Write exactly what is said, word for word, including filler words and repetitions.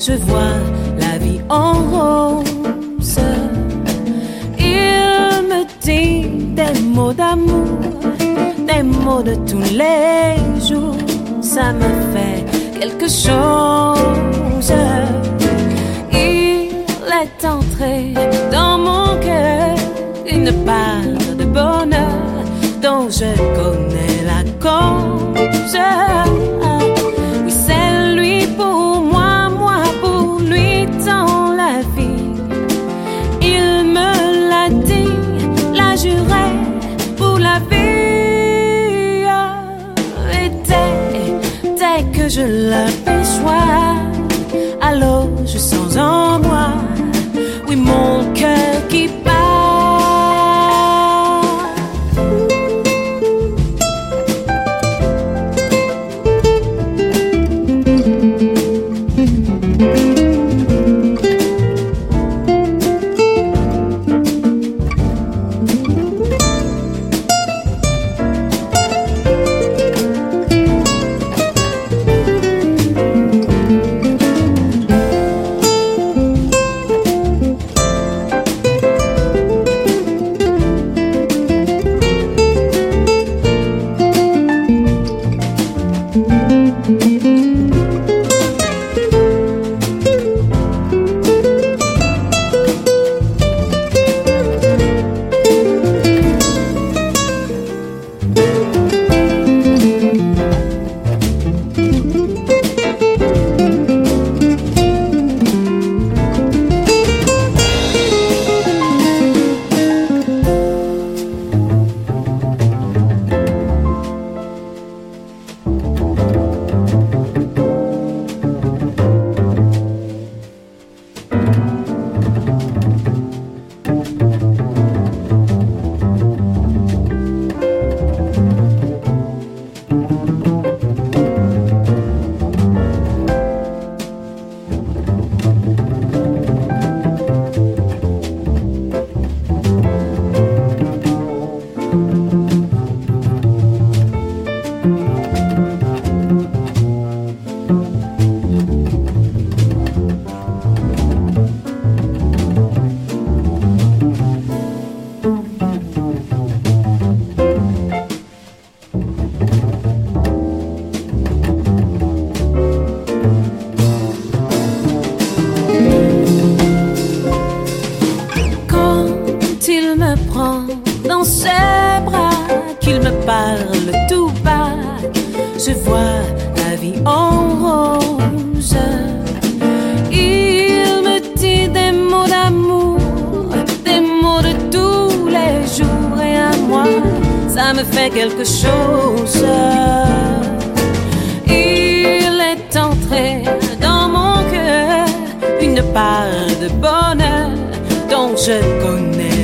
je vois la vie en rose. Il me dit des mots d'amour, des mots de tous les jours. Ça me fait quelque chose. Il est entré dans mon cœur une part de bonheur dont je connais la cause. Oui, c'est lui pour moi, moi pour lui dans la vie. Il me l'a dit, l'a juré pour la vie. Et dès, dès que je l'aperçois, alors je sens en moi, oui, mon cœur qui bat. Dans ses bras, qu'il me parle tout bas, je vois la vie en rose. Il me dit des mots d'amour, des mots de tous les jours, et à moi, ça me fait quelque chose. Il est entré dans mon cœur une part de bonheur dont je connais